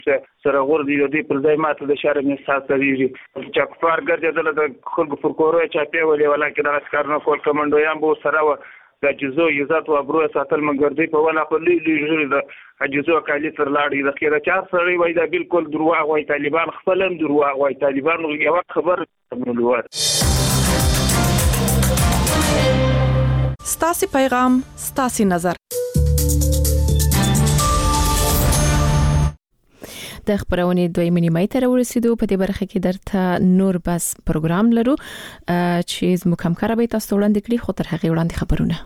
سره غور دی د پر ځای ماته د شهر مثال سریږي چې کفار ګرځیدل د خلکو پر کورو چاپی ولې ولکه د اسکار نه کول کمانډویان به سره و د جزو عزت او ابرو ساتل منګردي په ولا په لوی د جزو کالی تر لاړې د خیره چا سره وای دا بالکل دروغ وای طالبان خپلم دروغ وای طالبان یو خبر منلوات ستاسي پیغام ستاسي نظر د خبرونې دوی منیمای تر ورسېدو په دې برخه کې درته نور بس پروګرام لرو چې زموږ همکار به تاسو وړاندې کړي خو تر هغه وړاندې خبرونه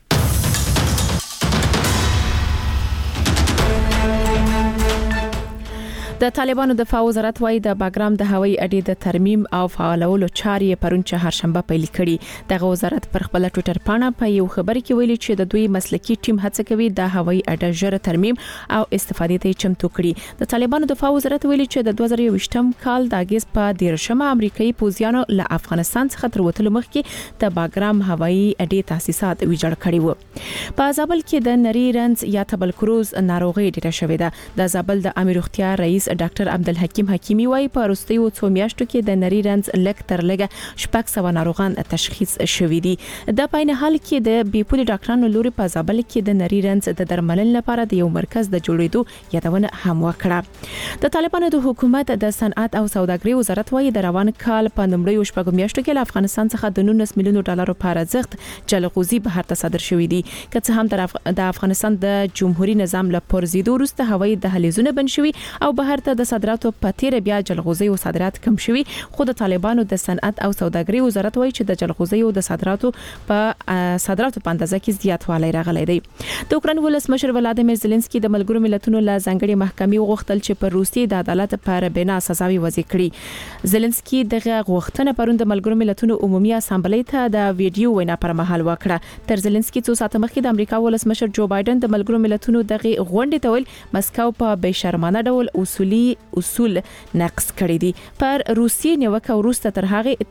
د طالبانو دفاع وزارت وايي د باګرام د هوایي اډې د ترمیم او فعالولو چارې پرون چهارشنبه پیل کړي دغه وزارت پر خپل ټوئیټر پاڼه په یو خبر کې ویلي چې د دوی مسلکي ټیم هڅه کوي د هوایي اډې ژر ترمیم او استفادې ته چمتو کړي د طالبانو دفاع وزارت ویلي چې د 2020م کال د اگست په 13 امریکایي پوځیانو له افغانستان څخه تر وټلو مخکې د باګرام هوایي اډې تاسیسات ویجاړ کړي وو په زابل کې د نری رنز یا تبرکلوز ناروغي ډیره شوې ده د زابل د امیر اختیار رئیس ډاکټر عبدالحکیم حکیمی وايي په وروستیو 2 میاشتو کې د نری رنز لک تر لګه شپږ سو ناروغان تشخیص شوي دي د پاینه حال کې د بیپولي ډاکټرانو لوري په زابل کې د نری رنز د درملنې لپاره د یو مرکز د جوړېدو یادونه هم وکړه د طالبانو د حکومت د صنعت او سوداګرۍ وزارت وايي د روان کال په لومړیو شپږ میاشتو کې له افغانستان څخه د 19 میلیون ډالر په ارزښت جلغوزي بهر ته صادر شوي دي که څه هم د افغانستان د جمهوریت نظام له پرزیدو وروسته هوایي دهلیزونه بند شوي او بهر ته د صادراتو په تیر بیا جلغوزي او صادرات کم شوي خو د طالبانو د صنعت او سوداګرۍ وزارت وايي چې د جلغوزي او د صادراتو په اندازه کې زیاتوالی راغلی دی د اوکران ولسمشر ولادیمیر زيلنسکي د ملګرو ملتونو له ځانګړي محکمې وغوښتل چې پر روسیې د عدالت پر بنا سزاوي وضع کړي زيلنسکي دغه غوښتنه پرون د ملګرو ملتونو عمومي اسامبلې ته د ویډیو وینا پر مهال وکړه تر زيلنسکي څو ساعت مخکې د امریکا ولسمشر جو بایدن د ملګرو ملتونو دغه غونډې ته ویل مسکو په بشرمانه ډول اصول نقض کړی دي پر روسیې نیوکه وروسته تر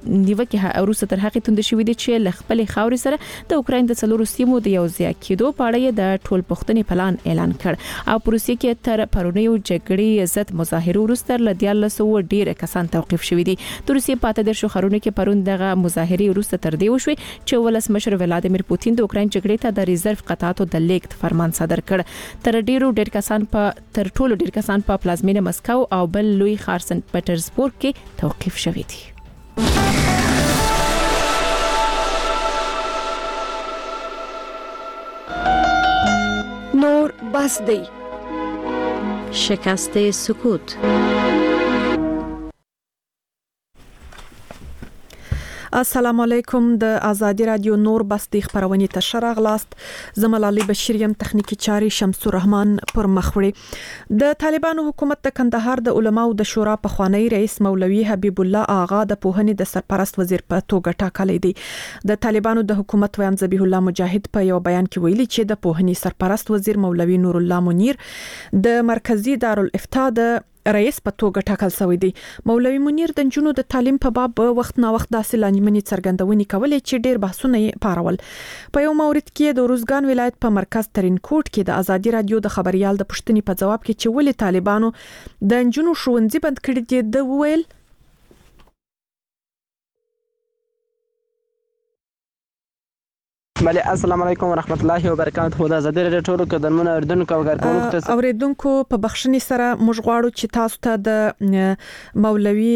هغه توند شوې دي چې لخپل خاوري سره د اوکرين د څلورو سیمو د یو ځای کېدو په اړه د ټول پښتني پلان اعلان کړ او په روسیې کې تر پرونیو جګړې ضد مظاهرو وروسته ل 1400 ډیر کسان توقيف شوې دي د روسیې په تدیر شو خرونه کې پرون دغه مظاهرې وروسته تر دې وشوي چې ولسمشر ولادیمیر پوتین د اوکرين جګړې ته د ریزرو قطعاتو د لیکت فرمان صادر کړ تر ټولو ډیر کسان په پلازمینه مسکو او بل لوی ښار سنت پټرزبورګ کې توقيف شوي دي نور بس دی شکست سکوت السلام علیکم د ازادي رادیو نور بس د خبرونه تشر غلاست زملالي بشریم تخنیکی چاري شمس الرحمن پر مخوړي د طالبانو حکومت د کندهار د علماو د شورا په خوانی رئیس مولوي حبیب الله آغا د پوهنې د سرپرست وزیر په توګه ټاکلی دی د طالبانو د حکومت ویان ذبیح الله مجاهد په یو بیان کې ویلي چې د پوهنې سرپرست وزیر مولوي نور الله منیر د مرکزی دارالافتاء د رئیس په توګه ټاکل شوی دی مولوي منیر د جنونو د تعلیم په باب وخت نا وخت داسې لانجمنې څرګندونې کولې چې ډېر بحثونه یې پارول په یو مورید کې د روزګان ولایت په مرکز ترین کوټ کې د ازادي رادیو د خبريال د پښتني په جواب کې چې ولې طالبانو د جنونو ښوونځي بند کړي دي د ویل بله السلام علیکم ورحمت الله وبرکاته د ازادي رادیو ټولو قدرمنو اردوونکو او کارکونکو ته اوریدونکو په بخښنې سره موږ غواړو چې تاسو ته د مولوي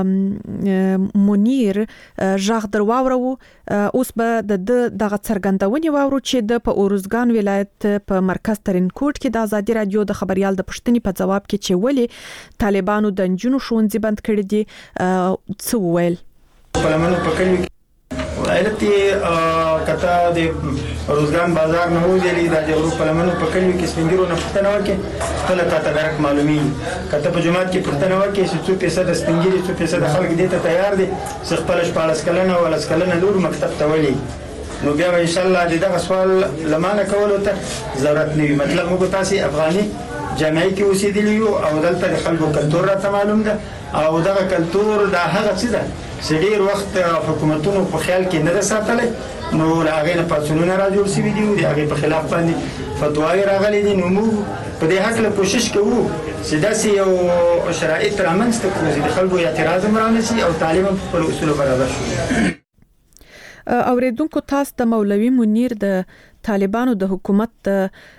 منیر ژغ درواورو اوس به دغه څرګندونې واورو چې د په اورزګان ولایت په مرکز ترین کوټ کې د ازادي رادیو د خبريال د پښتني په جواب کې چې ولې طالبانو د جنونو ښوونځي بند کړي دي څه ویل پرلمانو پکړي علتي کته د روزګان بازار نه وځلې د جوړو پرلمانو پکړي کې سپینګرو نه پښتنه وکي خپل ته درک معلومي کته په جماعت کې پښتنه وکي چې 2% سپینګري 2% خلک دې ته تیار دي چې خپل شپاړس کلنه ولا سکلنه نور مکتب ته ولي نو بیا ان شاء الله دغه سوال لمانه کولو ته ضرورت نه مطلب موږ تاسو افغاني جامعي کې اوسېدلی او دلته خلکو کلتور راته معلوم ده او دغه کلتور د هغه څه ده سړي وخت حکومتونو په خیال کې نه ساتلې نو هغه نه پاتونونه راځي او سی ویډیو دی هغه په خلاف باندې فتواوی راغلي دي نو موږ په دې حق له کوشش کوو چې داسې یو شرایط رامنځته کړو چې د خلکو اعتراض هم رانشي او تعلیم هم په اصولو برابر شي. اوریدونکو تاسو د مولوي منیر د طالبانو د حکومت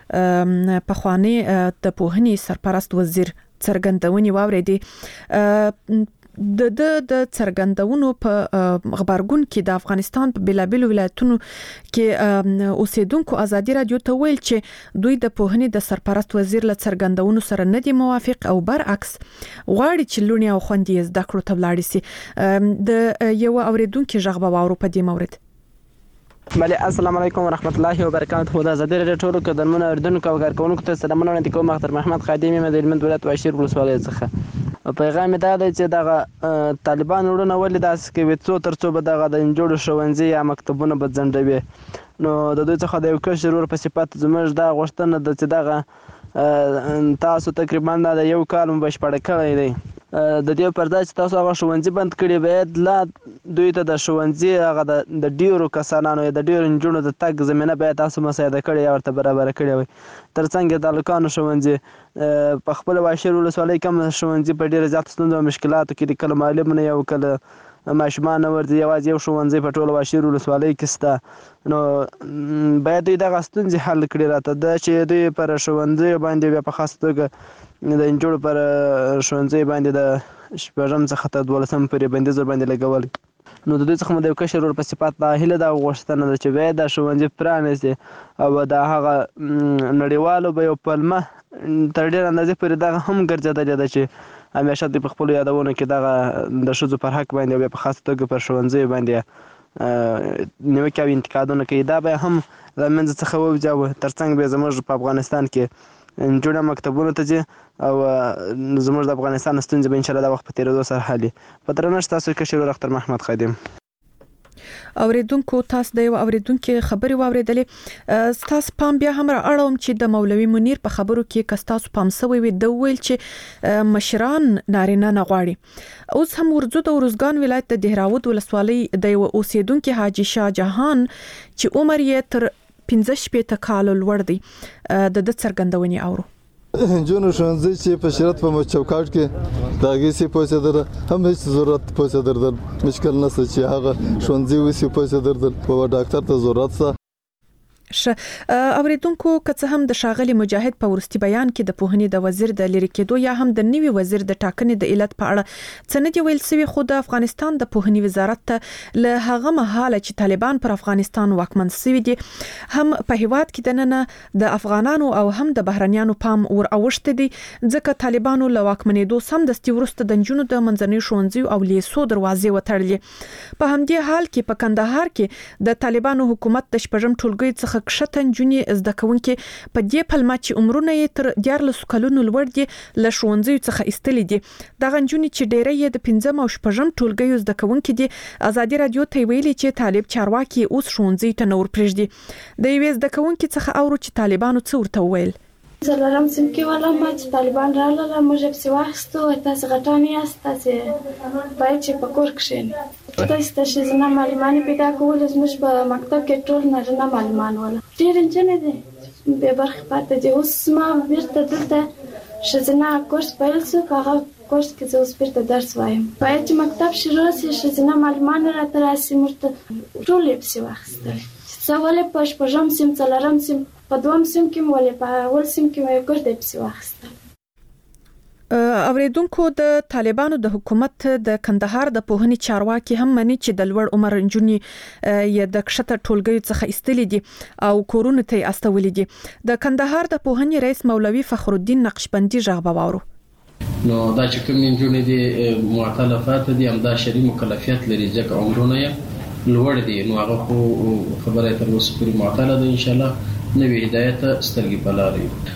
پخوانی د پوهنې سرپرست وزیر څرګندونې واوریدې. د څرګندونو په خبرګون کې د افغانستان په بلابلو ولایتونو کې اوسیدونکو ازادي رادیو ته ویل چې دوی د پوهنې د سرپرست وزیر له څرګندونو سره نه دي موافق او برعکس غواړي چې لونی او خوندې زده کړو ته ولاړ شي. د یو اوریدونکو ژغ به واورو په دې مورد. بله السلام علیکم ورحمت الله وبرکاته. د ازادي رادیو ټولو کډرمنو اردوونکو او کارکونکو ته سلامونه وړاندې کوم. اختر محمد خادمي مې د هلمند ولایت واشیر ولسوالۍ څخه. پیغام دا دی چې دغه طالبان وروڼه ولې داسې کوي څو تر څو به دغه د نجونو ښوونځي یا مکتبونه به ځنډوي. نو د دوی څخه د یو کشر ورور په صفت زموږ دا غوښتنه ده چې دغه تاسو تقریبا د یو کال مو بشپړ کړی دی. د دې پر ځای چې تاسو هغه ښوونځي بند کړي باید لا دوی ته د ښوونځي هغه د ډیرو کسانانو یا د ډیرو نجونو د تګ زمینه باید تاسو مساعده کړي یا ورته برابر کړي وي. ترڅنګ د هلکانو ښوونځي په خپل واشیر ولسوالۍ کم ښوونځي په ډیره زیات ستونزو او مشکلاتو کې دي. کله معلم نه یو کله ماشومان نه ورځي یوازې یو ښوونځی په ټوله واشیر ولسوالۍ کې شته. نو باید دوی دغه ستونزې حل کړي راته دا چې دوی پر ښوونځیو باندې بیا په خاص توګه د نجونو پر ښوونځي باندې د شپږم څخه تر 12 پورې بندیز ورباندې لګول. نو د دوی څخه مو د یو کشر ورور په صفت دا هیله دا غوښتنه ده چې باید دا ښوونځي پرانیستي او د هغه نړیوالو به یو پلمه تر ډېرې اندازې پورې دغه هم ګرځېدلې ده چې همیشه دوی په خپلو یادونو کې دغه د ښځو پر حق باندې او بیا په خاصه توګه پر ښوونځیو باندې نیوکې او انتقادونه کوي. دا به هم له منځه څخه ووځي او ترڅنګ به زموږ په افغانستان کې نجونې مکتبونو ته ځي او زموږ د افغانستان ستونزې به انشاءالله د وخت په تېرېدو سره حل وي. په درنښت ستاسو کشر ورور اختر محمد خادم. اوریدونکو تاسو د یو اوریدونکو خبرې واوریدلې. تاسو پام بیا هم را اړوم چې د مولوي منیر په خبرو کې کستاسو پام سوی وي د ویل چې مشران نارینه نه غواړي. اوس هم ورځو د ورزګان ولایت د دهراود ولسوالۍ د یو اوسیدونکو حاجی شاه جهان چې عمر یې تر 15 کال لوړ دی د څرګندونې اورو. جنو ښوونځي چې په شرط په چوکاټ کې د هغې سي پوسې در هم هیڅ ضرورت پوسې در مشکل نشته چې هغه ښوونځي وسي پوسې در په ډاکټر ته ضرورت سه. اوریدونکو که څه هم د ښاغلي مجاهد په وروستي بیان کې د پوهنې د وزیر د لرې کېدو یا هم د نوي وزیر د ټاکنې د علت په اړه څه نه دي ویل سوي، خو د افغانستان د پوهنې وزارت ته له هغه مهاله چې طالبان پر افغانستان واکمن سوي دي هم په هیواد کې دننه د افغانانو او هم د بهرنیانو پام ور اوښته دي، ځکه طالبانو له واکمنېدو سمدستي وروسته د نجونو د منځنیو ښوونځیو او لیسو دروازې وتړلې. په همدې حال کې په کندهار کې د طالبانو حکومت د شپږم ټولګي څخه کښته نجونې زده کوونکې په دې پلمه چې عمرونه یې تر 14 کلونو لوړ دي له ښوونځیو څخه ایستلې دي. دغه نجونې چې ډېری یې د 5 او 6 ټولګیو زده کوونکې دي ازادي رادیو ته ویلي چې طالب چارواکي اوس ښوونځي ته نور پرېږدي. د یوې زده کوونکې څخه اورو چې طالبانو څه ورته وویل. څلورم صنف کې ولم چې طالبان راغله موږ یې پسې واخیستو، تاسې غټان یاست، تاسې باید چې په کور کښېنئ. تاسې ته ښځینه معلمانې پیدا کول، زموږ په مکتب کې ټول نارینه معلمان ول، ډېرې نجونې دي بې برخې پاتې دي. اوس ما بیرته دلته ښځینه کورس پیل شو، په هغه کورس کې زه اوس بیرته درس وایم. باید چې مکتب شروع شي، ښځینه معلمان راته راشي، موږ ته ټول یې پسې واخیستل. څه ولې په 6 سیم 4 سیم په 2 سیم کې ولې په اول سیم کې مې ګرځې پسې واخیستل. اوریدونکو د طالبانو د حکومت د کندهار د پوهنې چارواکي هم مني چې د لوړ عمر نجونې یې د کښته ټولګیو څخه ایستلې دي او کورونو ته یې استولې دي. د کندهار د پوهنې رئیس مولوي فخر الدین نقشبندي غږ باورو. نو دا چې کوم نجونې دي معتلفات دي هم دا شری مکلفیت لري ځکه عمرونه یې لوړ دي، نو هغه خو خبره تر اوسه پورې معطله ده. ان شاء الله نوې هدایت سترګې په لار وي.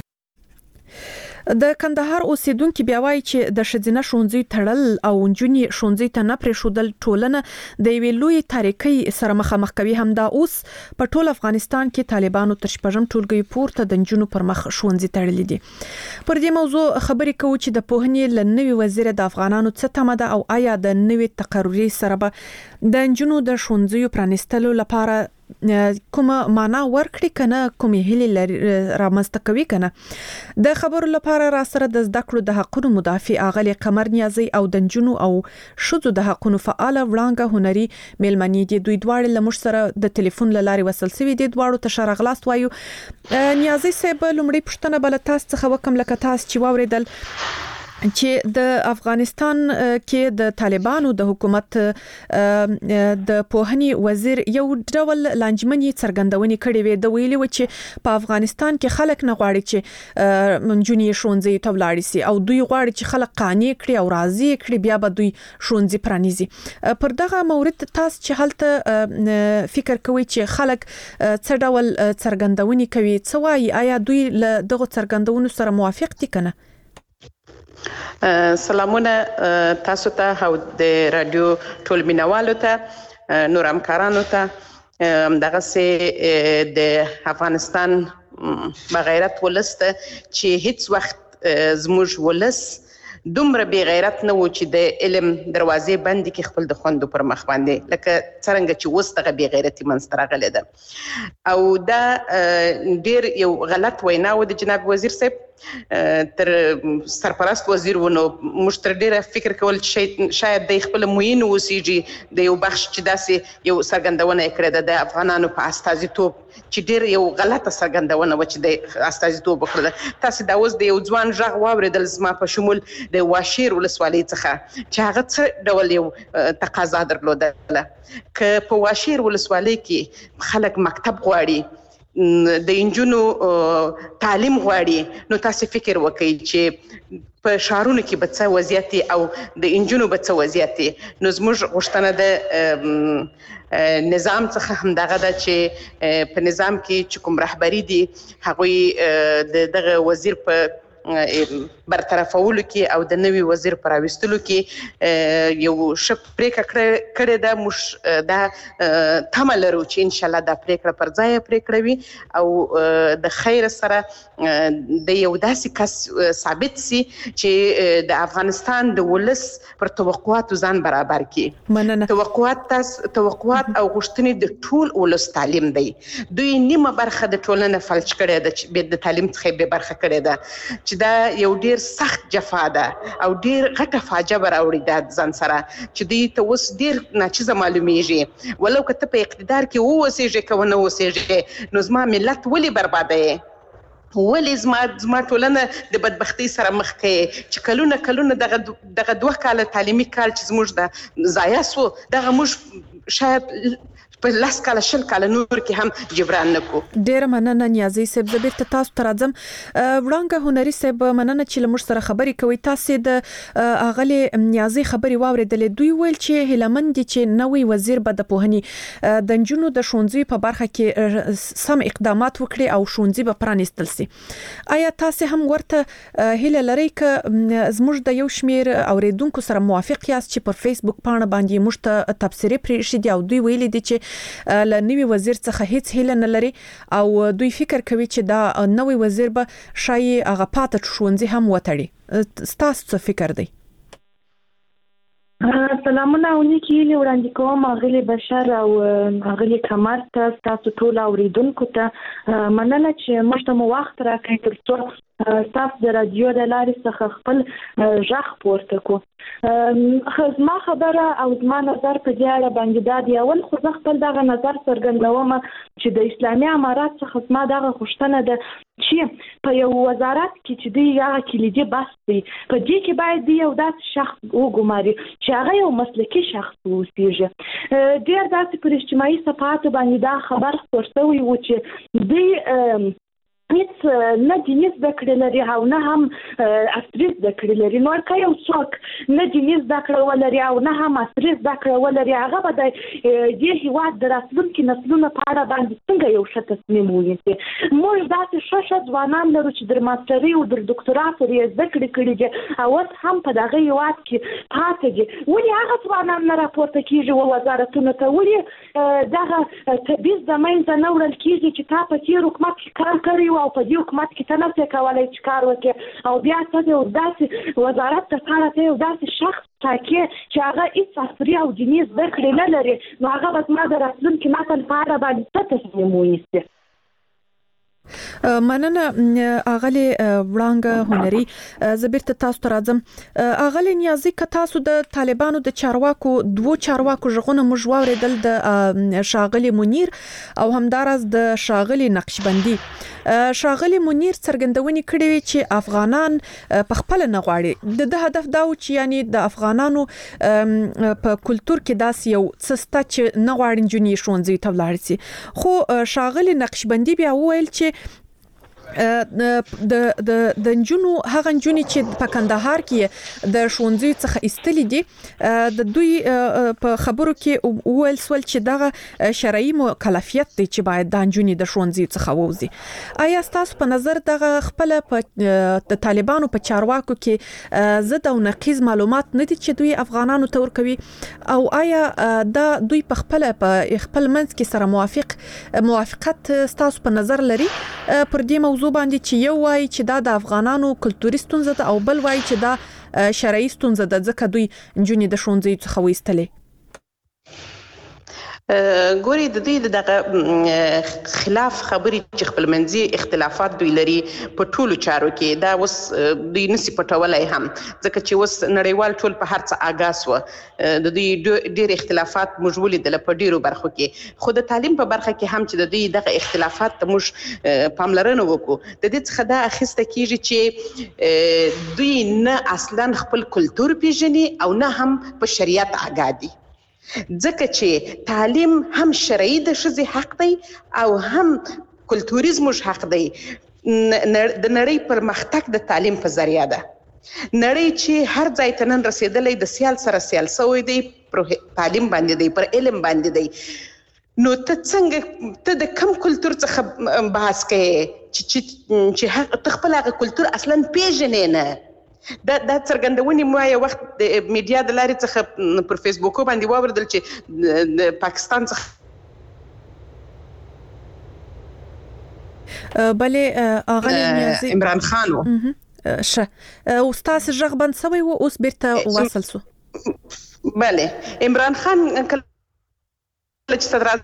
د کندهار اوسیدونکو بیا وایي چې د ښځینه ښوونځي تړل او نجونې ښوونځي ته نه پرېښودل ټولنه د یوې لویې تاریکۍ سره مخامخ کوي. همدا اوس په ټول افغانستان کې طالبانو تر 6 ټولګي پورته د نجونو پر مخ ښوونځي تړلي دي. پر دې موضوع خبرې کوو چې د پوهنې له نوي وزیر د افغانانو څه تمه ده او آیا د نوي تقرري سره به د نجونو د ښوونځیو پرانیستلو لپاره کوم معنا ورکړي کنه کوم هلي رامنځته کوي کنه. د خبرو لپاره را سره د زده کړو د حقوقو مدافع اغلی قمر نیازی او د نجونو او شذو د حقوقو فعال وړاندې هنري میلمنې دي. دوی دواړه لمر سره د ټلیفون لاري وصل سوي دي. دواړو ته شرغلاست وایو. نیازی صاحب لومړی پښتنه بل تاسو څخه وکم لکه تاسو چې واوریدل چې د افغانستان کې د طالبانو د حکومت د پوهنې وزیر یو ډول لانجمنې څرګندونې کړې وې. د ویلي و چې په افغانستان کې خلک نه غواړي چې منجونی ښوونځي ته ولاړ شي او دوی غواړي چې خلک قانع کړي او راضي کړي بیا به دوی ښوونځي پرانیزي. پر دغه مورد تاسو چې هلته فکر کوي چې خلک څه ډول څرګندونې کوي څه وایي آیا دوی له دغه څرګندونو سره موافق دي کنه؟ سلامونه تاسو ته او د رادیو ټول مینوالو ته نور همکارانو ته دغه سه د افغانستان بغیرت ولسته چې هیڅ وخت زموږ ولس دومره بی غیرت نه و چې د علم دروازې بندې کې خپل د خوندو پر مخ باندې لکه څنګه چې اوس دغه بی غیرتي منځ ته راغلی ده. او دا ډیر یو غلط وینا و د جناب وزیر صاحب تر سرپرست وزیر ونو موږ تر ډیره فکر کول چې شاید د خپل موین وسیږي د یو بخش چې داسې یو څرګندونه کړې ده د افغانانو په استازیتوب چې ډیر یو غلطه څرګندونه و چې د استازیتوب وکړه. تاسو دا اوس د یو ځوان ژغ واوریدل زما په شمول د واشیر ولسوالۍ څخه چې هغه څه ډول یو تقاضا درلوده. که په واشیر ولسوالۍ کې خلک مکتب غواړي د انجونو تعلیم غواړي نو تاسو فکر وکړئ چې په شهرونو کې به څه وضعیت او د انجونو به څه وضعیت. نو زموږ غوښتنه د نظام څخه هم دغه ده چې په نظام کې چې کوم رهبری دي هغوی دغه وزیر په برطرفولو کې او د نوي وزیر پر راوستلو کې یو ښه پریکړه کړې ده. موږ دا تمه لرو چې ان شاء الله دا پریکړه پر ځای پریکړه وي او د خیر سره د یو داسې کس ثابت سي چې د افغانستان د ولس پر توقعاتو ځان برابر کړي. توقعات او غوښتنې د ټول ولس تعلیم دی. دوی نیمه برخه د ټولنې فلج کړې ده چې د تعلیم څخه به برخه کړې ده چې دا یو ډیر سخت جفا ده او ډیر غټه فاجعه راوړي د ځان سره چې دوی ته اوس ډیر ناچیزه معلومیږي. ولو که ته په اقتدار کې اوسېږې که ونه اوسېږې نو زما ملت ولې بربادوي؟ ولې زما ټولنه د بدبختۍ سره مخ کوي چې کلونه دغه 2 کاله تعلیمي کال چې زموږ د ضایع سو دغه موږ شاید په 10 کاله 20 کاله نور کې هم جبران نکو. ډیر مننه نیازی صاحب. زبیر ته تاسو ته راځم. وړاندې هنري صاحب مننه چې لمر سره خبرې کوي. تاسو د اغلی نیازی خبرې واوریدلې. دوی ویل چې هلمند چې نوې وزیر به د پوهنې د نجونو د ښوونځي په برخه کې سم اقدامات وکړي او ښوونځي به پرانیستل شي. آیا تاسو هم ورته هیله لرئ ک زموږ د یو شمیر اوریدونکو سره موافق یاست چې پر فیسبوک پاڼه باندې موږ ته تبصره پرېښي دي او دوی ویلي دي چې له نوي وزیر څخه هیڅ هیله نه لري او دوی فکر کوي چې دا نوي وزیر به شاید هغه پاتې ښوونځي هم وتړي؟ ستاسو څه فکر دی؟ سلامونه او نیکی هیلې وړاندې کوم اغلی بشر او اغلی کمر ته تاسو ټول اوریدونکو ته مننه چې موږ ته مو وخت راکړی ترڅو تاسو د رادیو د لارې څخه خپل ژغ پورته کو. زما خبره او زما نظر په دې اړه باندې دا دی. اول خو زه خپل دغه نظر څرګندوم چې د اسلامي امارات څخه زما دغه غوښتنه ده چې په یو وزارت کې چې دی هغه کلیدي بحث دی په دې کې باید دی یو داسې شخص وګماري چې هغه یو مسلکي شخص اوسېږي. ډېر داسې پر اجتماعي صفحاتو باندې دا خبر خپور شوی و چې دی هیڅ نه دیني زده کړې لري او نه هم عصري زده کړې لري. نو که یو څوک نه دیني زده کړه ولري او نه هم عصري زده کړه ولري هغه به د دې هېواد د راتلونکي نسلونو په اړه باندې څنګه یو ښه تصمیم ونیسي. موږ داسې ښه ځوانان لرو چې د ماسترۍ او د ډاکټرا پورې زده کړې کړي دي او اوس هم په دغه هېواد کې پاتې دي. ولې هغه ځوانان نه راپورته کېږي وزارتونو ته؟ ولې دغه تبعیض د منځه نه وړل کېږي چې تا په تېر حکومت کې کار کړی و او په دې حکومت کې ته نه کولای چې کار وکړي او بیا ته یو داسې وزارت لپاره ته یو داسې شخص ټاکي چې هغه هیڅ عصري او دیني زده کړې نه لري نو هغه به زما د راتلونکي نسل په اړه باندې څه تصمیم ونیسي. مننه اغلی وړانګه هنري زبرت تاسو ته راځم اغلی نیازي ک تاسو د طالبانو د چارواکو دوه چارواکو ژغونه موږ واوریدل د شاغلی منیر او همدارس د شاغلی نقشبندي. شاغلی منیر څرګندونې کړې وي چې افغانان په خپل نه غواړي د هدف دا و چې یعنی د افغانانو په کلچر کې داس یو څستا چې نه غواړي جنې شونځي ته ولاړ شي خو شاغلی نقشبندي بیا ویل چې د جنونو هغه جنونی چې په کندهار کې د شونځي څخه استلې دي د دوی په خبرو کې ویل سول چې دغه شرعي مکلفیت دی چې باید د جنونی د شونځي څخه ووزي. آیا تاسو په نظر دغه خپل په طالبانو په چارواکو کې زد او نقیض معلومات نه دي چې دوی افغانانو ته ورکوي او آیا دا دوی په خپل منځ کې سره موافقت تاسو په نظر لري پر دې موضوع باندې چې یو وایي چې دا د افغانانو کلتوري ستونزه ده او بل وایي چې دا شرعي ستونزه ده ځکه دوی جنې د ښوونځي څخه وایستلې؟ ګوري د دې دغه خلاف خبري چې خپل منځي اختلافات دوی لري په ټولو چارو کې دا اوس دوی نسی پټولای هم ځکه چې اوس نړیوال ټول په هر څه آګاس و د دې ډېر اختلافات موږ ولیدل په ډیرو برخو کې خو د تعلیم په برخه کې هم چې د دې دغه اختلافات ته موږ پاملرنه وکړو د دې څخه دا اخیسته کیږي چې دوی نه اصلا خپل کلچر پیژني او نه هم په شریعت آګادي ځکه چې تعلیم هم شرعي د ښځې حق دی او هم کلتوریزم حق دی. د نړۍ پرمختګ د تعلیم په ذریعہ ده. نړۍ چې هر ځای ته نن رسیدلې د سیال سره سیال سوی دی پر تعلیم باندې دی پر علم باندې دی نو ته څنګه ته د کم کلچر څخه بحث کوي چې حق خپل هغه کلچر اصلا پیژنې نه دا څرګندونې ما یو وخت د میډیا د لارې څخه پر فیسبوک باندې واوریدل چې د پاکستان څخه بلې اغلی نیازي عمران خان و استاد ژغ بند سوی و اوس بیرته واصل سو. بله عمران خان کله چې صدر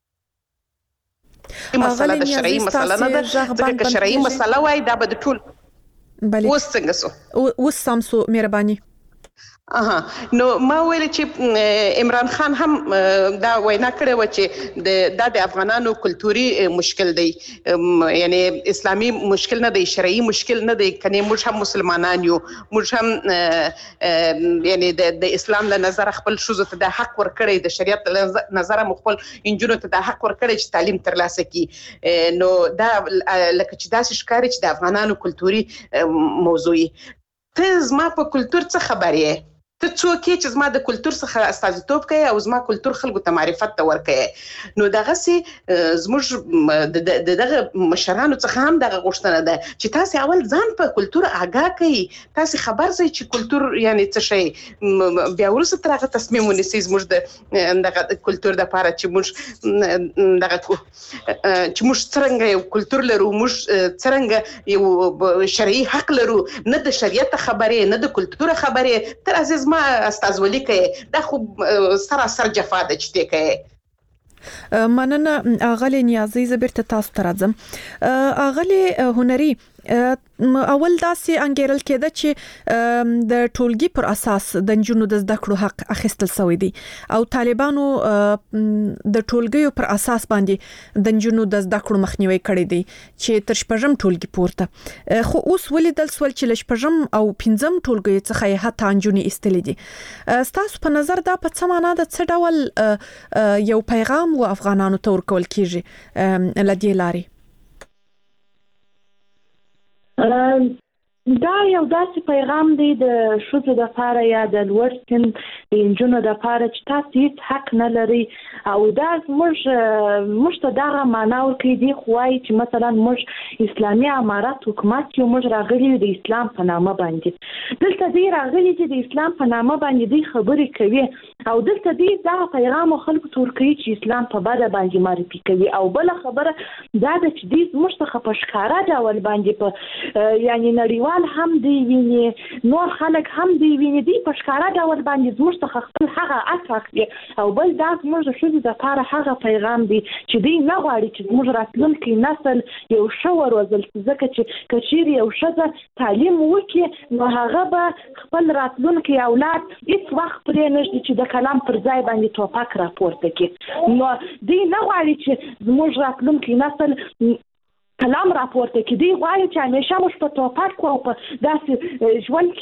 مسله د شرعي مسله نه ده ځکه که شرعي مسله وای دا به د ټول اوس څنګه سو اوس سم سو مهرباني. نو ما ویل چې عمران خان هم دا وینا کړې و چې د افغانانو کلتوري مشکل دی یعنی اسلامي مشکل نه دی شرعي مشکل نه دی کني موږ هم مسلمانان یو موږ هم یعنی د اسلام له نظر خپل شوزو ته د حق ورکړي د شریعت له نظر خپل انجونو ته د حق ورکړي چې تعلیم ترلاسه کړي نو دا لکه چې داسې ښکاري چې د افغانانو کلتوري موضوعي ته زما په کلتور څه خبر یې ته څوک چې زما د کلچر څخه استازیتوب کوي او زما کلچر خلکو ته معرفت ته ورکوي نو دغه سي زموږ دغه مشرانو څخه هم دغه غوښتنه ده چې تاسو اول ځان په کلچر آگاه کړئ تاسو خبر شئ چې کلچر یعنی څه شي بیا ورسره ترغه تصمیم ونیسئ زموږ دغه کلچر د لپاره چې موږ دغه چې موږ څنګه یو کلچر لرو موږ څنګه یو شرعي حق لرو نه د شریعت خبرې نه د کلچر خبرې تر عزیز ما استازولي کوي دا خو سراسر جفا ده چې کوي. مننه اغلی نیازي زبرت تاسو ته راځم اغلی هنري اول داسې انګیرل کېده چې د ټولګي پر اساس د جنونو د زده کړو حق اخیستل شوی دی او طالبانو د ټولګیو پر اساس باندې د جنونو د زده کړو مخنیوي کړی دی چې تر شپږم ټولګي پورته خو اوس ولیدل سول چې ل شپږم او پنځم ټولګي څخه یې حتی جنونې استلې دي. تاسو په نظر دا په څه معنا ده څه ډول یو پیغام و افغانانو ته ورکول کیږي لدی لاري؟ دا یو داسې پیغام دی د ښځو لپاره یا د لوړ سن د نجونو لپاره چې تاسو هیڅ حق نه لري او دا موږ ته دغه معنا ورکوي دی خو وایي چې مثلا موږ اسلامي امارت حکومت یو موږ راغلي د اسلام په نامه باندې دلته دی راغلي چې د اسلام په نامه باندې دی خبرې کوي او دلته دې دا پیغام خلکو ته ورکوي چې اسلام په بده باندې معرفي کوي. او بل خبره دا ده چې دې زموږ څخه په ښکاره ډول باندې په یعنی نړیوال هم دی ویني، نور خلک هم دی ویني، دې په ښکاره ډول باندې زموږ څخه خپل هغه حق اخلي. او بل دا زموږ د ښځو دپاره هغه پیغام دی چې دوی نه غواړي چې زموږ راتلونکی نسل یو ښه وروزل، ځکه چې که چیرې یو ښځه تعلیم وکړي نو هغه به خپل راتلونکی اولاد هېڅ وخت پرې نه ږدي چې د کلام پر ځای باندې ټوپک راپورته کړي. نو دوی نه غواړي چې زموږ راتلونکی نسل کلام راپورته کړي، دوی غواړي چې همیشه موږ په ټوپک او په داسې ژوند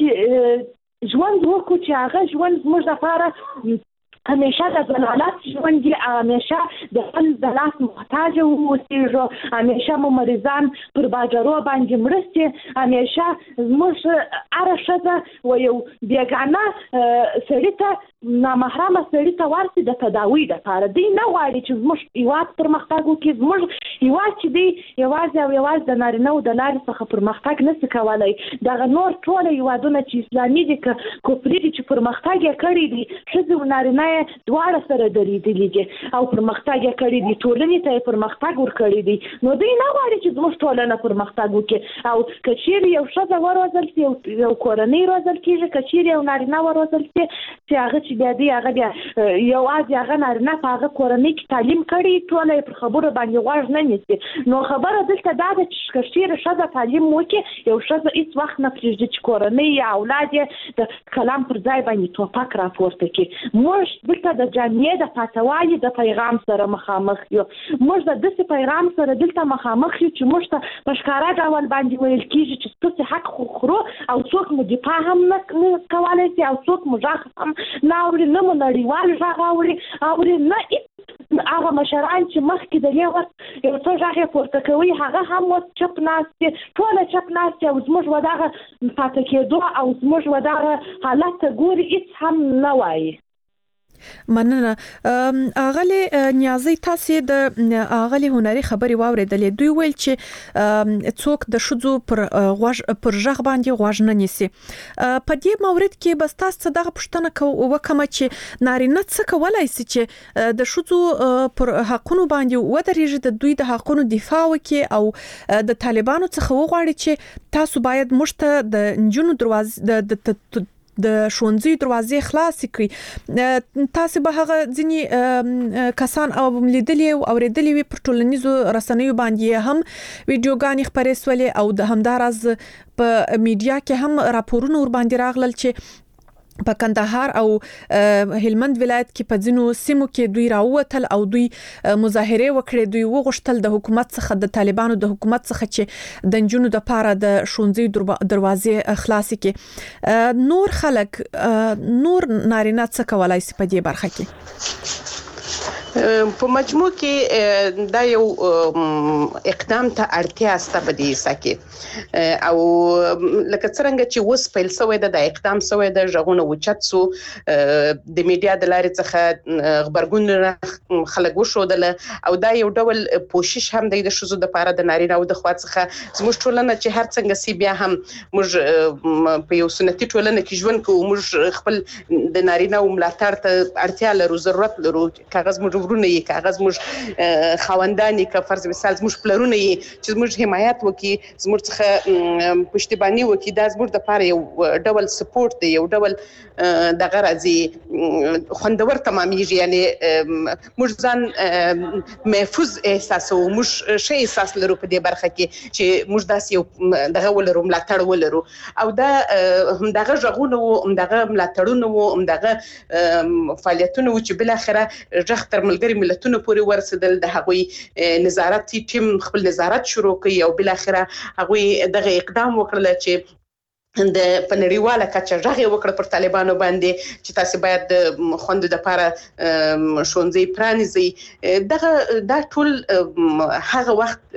کې ژوند وکړو چې هغه ژوند زموږ لپاره همیشه د ضلالت ژوند دی، همیشه د خپل د لاس محتاج اوسېږو، همیشه مو مریضان پر باجرو باندې مرستې، همیشه زموږ هره ښځه و یو بېګانه سړي ته نامحرمه سړي ته ورسي د تداوي دپاره. دوی نه غواړي چې زموږ هېواد پرمختګ وکړي. زموږ هېواد چې دی یوازې او یوازې د نارینهو د لارې څخه پرمختګ نشي کولی. دغه نور ټول هېوادونه چې اسلامي دي که کفري دي چې پرمختګ یې کړی دی، ښځې و نارینه دواړه سره درېدلي دي او پرمختګ یې کړی دی، ټولنې ته یې پرمختګ ورکړی دی. نو دوی نه غواړي چې زموږ ټولنه پرمختګ وکړي. او که چیرې یو ښځه وروزل سي، یو کورنۍ روزل کېږي، که چیرې یو نارینه وروزل سي چې هغه چې بیا دی هغه بیا یوازې هغه نارینه په هغه کورنۍ کې تعلیم کړی، ټوله یې پر خبرو باندې غوږ نه نیسي. نو خبره دلته دا ده چې که چیرې ښځه تعلیم وکړي، یو ښځه هېڅ وخت نه پرېږدي چې کورنۍ یا اولاد یې د کلام پر ځای باندې ټوپک راپورته کړي. موږ دلته د جامعې د پاتوالي د پیغام سره مخامخ یو. موږ د داسې پیغام سره دلته مخامخ یو چې موږ ته په ښکاره ډول باندې ویل کېږي چې ستاسې حق خو خورو او څوک مو دفاع هم نه کولی شي او څوک مو غږ هم نه اوري، نه مو نړیوال غږ اوري، نه هغه مشران چې مخکې د دې وخت یو څه غږ یې پورته کوي هغه هم اوس چپ ناست دي، ټوله چپ ناست دي او زموږ و دغه پاتې کېدو او زموږ و دغه حالت ته ګوري، هېڅ هم نه وایي. مننه. اغلی نیازی تاسو د اغلی هنري خبري واوریدلې. دوی ویل چې څوک د شذو پر ژغ باندې غوږ نه نیسي. په دې مورید کې بس تاسو دغه پوښتنه وکم چې نارینه څه کولای شي چې د شذو پر حقونو باندې ودرېږي، د دوی د حقونو دفاع وکړي او د طالبانو څخه وغواړي چې تاسو باید موږ ته د نجونو دروازې د ښوونځي دروازې خلاص کړي. تاسو به هغه ځینی کسان او لیدلې او اوریدلې وي پر ټولنیزو رسنیو باندې هم ویډیوګانې خپرې سولې او د همدارز په میډیا کې هم راپورونه ور باندې راغلل چې په کندهار او هلمند ولایت کې په ځینو سیمو کې دوی راووتل او دوی مظاهره وکړې. دوی وغوښتل د حکومت څخه، د طالبانو د حکومت څخه چې د نجونو د پاره د ښوونځي دروازې خلاص کړي. نور خلک نور نارینه څه کولای شي په دې برخه کې؟ په مجموع کې دا یو اقدام ته اړتیا سته په دې سکه او لکه څنګه چې وس پیل سوی د اقدام سوی د ژغونه وچت سو د میډیا د لارې څخه خبرګون خلک وشودل او دا یو ډول کوشش هم د شذو د پاره د نارینه او د خوا څخه زموږ ټولنه چې هر څنګه سی بیا هم موږ په یو سنتي ټولنه کې ژوند کوو، موږ خپل د نارینه او ملاتړ ته اړتیا لرو، ضرورت لرو. کاغذ موږ ورونه یې، کاغذ موږ خوندان یې، که فرض مثال زموږ پلرونه یې چې موږ حمایت وکړي، زموږ څخه پشتیبانی وکړي، دا زموږ د پاره یو ډول سپورت دی، یو ډول دغه راځي خوندور تمامېږي. یعنی موږ ځان محفوظ احساسو، موږ ښه احساس لرو په دې برخه کې چې موږ داسې یو دغه ولرو، ملاتړ ولرو. او دا همدغه ژغونه وو، همدغه ملاتړونه وو، همدغه فعالیتونه وو چې بالاخره ژغ تر ملګري ملتونو پورې ورسېدل. د هغوی نظارت ټیم خپل نظارت شروع کړي او بالاخره هغوی دغه اقدام وکړل چې د پنړیواله کچه ژغ وکړه پر طالبانو باندې چې تاسو باید د خوندو د پاره ښوونځي پرانیزي. دا ټول هغه وخت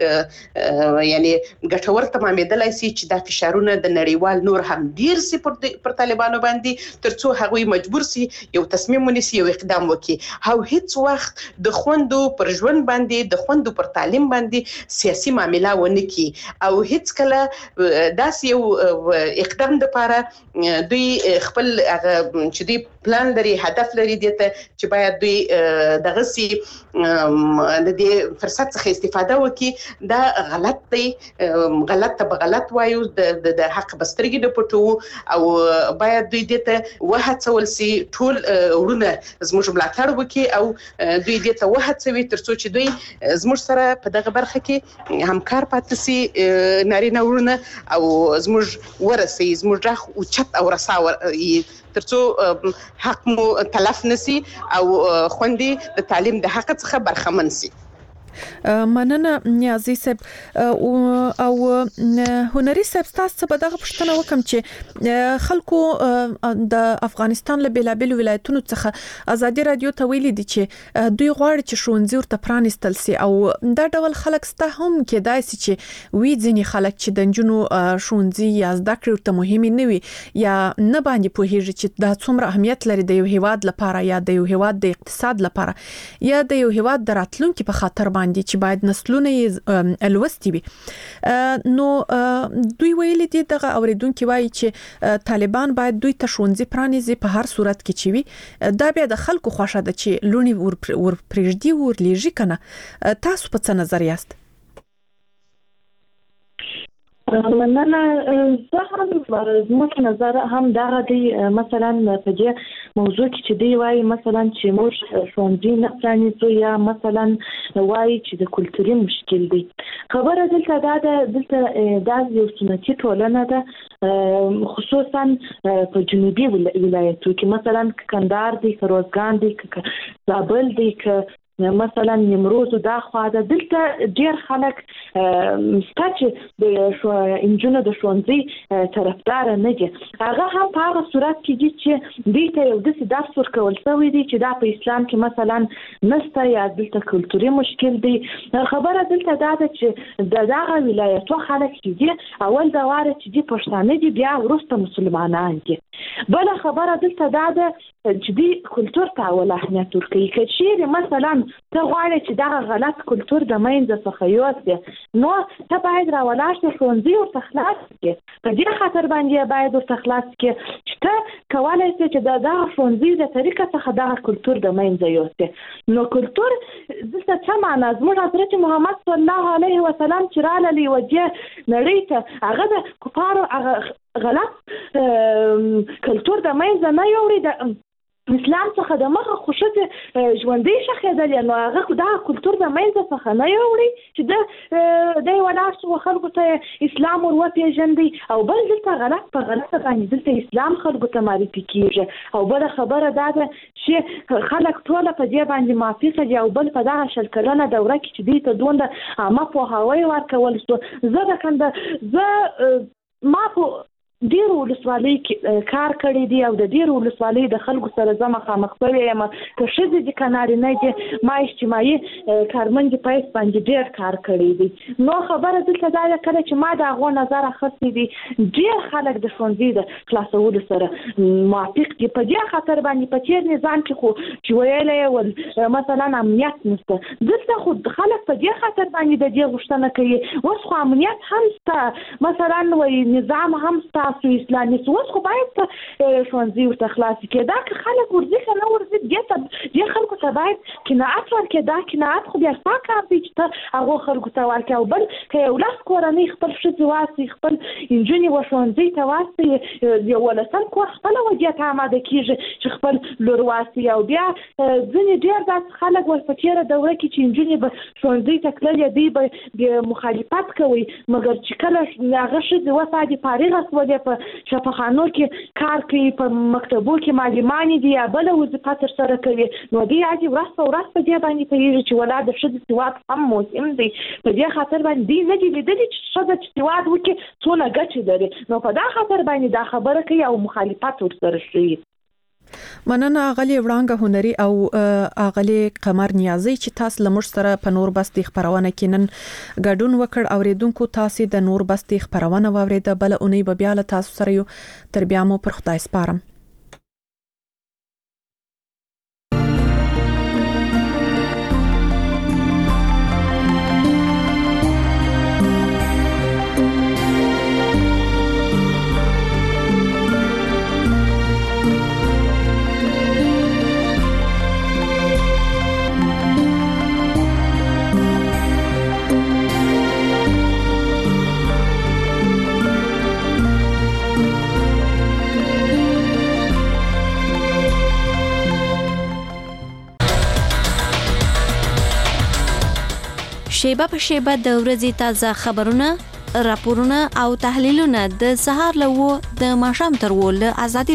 یعنی ګټور تمامېدلای شي چې دا فشارونه د نړیوال نور هم ډیر سي پر طالبانو باندې ترڅو هغوی مجبور سي یو تصمیم ونیسي، یو اقدام وکړي او هیڅ وخت د خوندو پر ژوند باندې، د خوندو پر تعلیم باندې سیاسي معامله ونه کړي او هیڅ کله داسې یو اقدام لپاره دوی خپل چې دوی پلان لري هدف لري دته چې باید دوی دغه سي د دې فرصت څخه استفاده وکړي دا غلط دی غلط ته بغلط وایو د حق بسترګي د پټو او باید دوی دته وهڅول سي ټول ورونه زموږ ملاتړ وکړي او دوی دته وهڅوي ترڅو چې دوی زموږ سره په دغه برخه کې همکار پاتې سي نارینه ورونه او زموږ ورسي زموږ ځخ او چت او رساور ترڅو حق مو تلف نسی او خوندې د تعلیم د حق څخه برخمن سي. مننه نیازی صاحب او هنري صاحب تاسو په دغه پښتنه وکم چې خلکو د افغانستان له بیلابل ولایتونو څخه ازادي رادیو ته ویلي دي چې دوی غواړي چې ښوونځي ورته پرانیستل سي او دا ډول خلک ستا هم کېدای سي چې وی ځینی خلک چې د جنونو ښوونځي یا زده کړې ورته مهمه نه وي یا نه باندې پوهیږي چې دا څومره اهمیت لري د یو هیواد لپاره یا د یو هیواد د اقتصاد لپاره یا د یو هیواد د راتلونکو په خاطر باندې چې باید نسلونه یې الوستي وي. نو دوی ویلي دي دغه اوریدونکو وایي چې طالبان باید دوی ته ښوونځي پرانیزي په هر صورت کې چې وي دا بیا د خلکو خوښه ده چې لونی ور پرېږدي ور لېږي کنه تاسو په څه نظر یاست؟ مننه زه هم زموږ نظر هم دغه دی مثلا په دې موضوع کې چې دی وایي مثلا چې موږ ښوونځي نه پرانیزو یا مثلا وایي چې د کلتوري مشکل دی خبره دلته دا یو سنتي ټولنه ده خصوصا په جنوبي ولایتو کې مثلا کندهار دی روزګان دی زابل دی مثلا نیمروز دا خو دا دلته ډیر خلک ستاسو د انجونو د ښوونځي طرفدار نه دي هغه هم په هغه صورت کې دي چې دلته یو د درس ورکول شوی دی چې دا په اسلام کې مثلا نسته یا دلته کلتوري مشکل دی خبره دلته دا ده چې دغه ولایتو خلک چې دي اول دا واره چې دي پښتانه دي بیا ورسته مسلمانان دي بل خبره دلته دا ده چې دی کلتور ته ول اهمیت ورکوي کچېره مثلا ته غواړې چې دا غلط کلتور د مینځ څخه یوسې نو ته باید راولاړ شې ښوونځي ورته خلاص کړې په دې خاطر باندې باید ورته خلاص کړې چې ته کولی شې چې دا ښوونځي د طریقه څخه دا کلتور د مینځ یوسې نو کلتور دلته څه معنا زموږ حضرت محمد صلی الله علیه وسلم چې راغله لوجه نړۍ ته هغه د کفارو غلط کلتور د مینځ نه یوړي د اسلام څخه د مخه خوشته ژوندۍ شخېدل نو هغه دا کلتور د مینځ څخه نه یوړي چې د ولاسو خلکو ته اسلام ور وپیژندي او بل دلته غلط په غلط باندې دلته اسلام خلکو ته معرفي کیږي او بل خبره دا ده چې خلک ټول په دې باندې موافق دي او بل په دغه شل کلنه دوره کې چې دې ته دوند عامه پوهاوی ورکول شو زه د کنده ما په ډیرو ولسوالۍ کار کړی دی او د ډیرو ولسوالۍ د خلکو سره زما خامخ شوی یم که ښځې دي که نارینه دي ما اجتماعي کارمندې په حیث باندې ډیر کار کړی دی نو خبره دلته دا ده کله چې ما د هغو نظر اخیستی دی ډیر خلک د ښوونځي د خلاصولو سره موافق دي په دې خاطر باندې په تېر نظام کې خو چې ویلی ول مثلا امنیت نشته دلته خو خلک په دې خاطر باندې د دې غوښتنه کوي اوس خو امنیت هم شته مثلا وایي نظام هم شته اسلامي اوس خو باید ښوونځي ورته خلاص کړي دا که خلک ورځي که نه ورځي دې خلکو ته باید قناعت ورکړي دا قناعت خو بیا ستا کار دی چې ته هغو خلکو ته ورکړي او بل که یو لس کورنۍ خپل ښځې واستوي خپل نجونې و ښوونځي ته واستوي یولسم کور خپله وجې ته اماده کېږي چې خپل لور واستوي او بیا ځینې ډېر داسې خلک ول په تېره دوره کې چې نجونې به ښوونځي ته تللې دوی به مخالفت کوي مګر چې کله هغه ښځې وسادي فارغه شولې په شفاخانو کې کار کوي په مکتبو کې معلمانې دي یا بله وظیفه ترسره کوي نو دوی عادي ورځ په ورځ په دې باندې پوهېږي چې ولا د ښځې سواد هم مهم دی په دې خاطر باندې دوی نه دي لیدلي چې ښځه چې سواد وکړي څونه ګټې لري نو په دا خاطر باندې دا خبره کوي او مخالفت ورسره شوي مننه اغلی وړانګه هنري او اغلی قمر نیازی چې تاسو لمر سره په نور بستي خبرونه کې نن ګډون وکړ اوریدونکو تاسو د نور بستي خبرونه واوریده بل اونۍ به بیا له تاسو سره یو تر بیا مو پر خدای سپارم شیبه په شیبه د ورځې تازه خبرونه، راپورونه او تحلیلونه د سهار له 9 د ماښام تر 10 له ازادي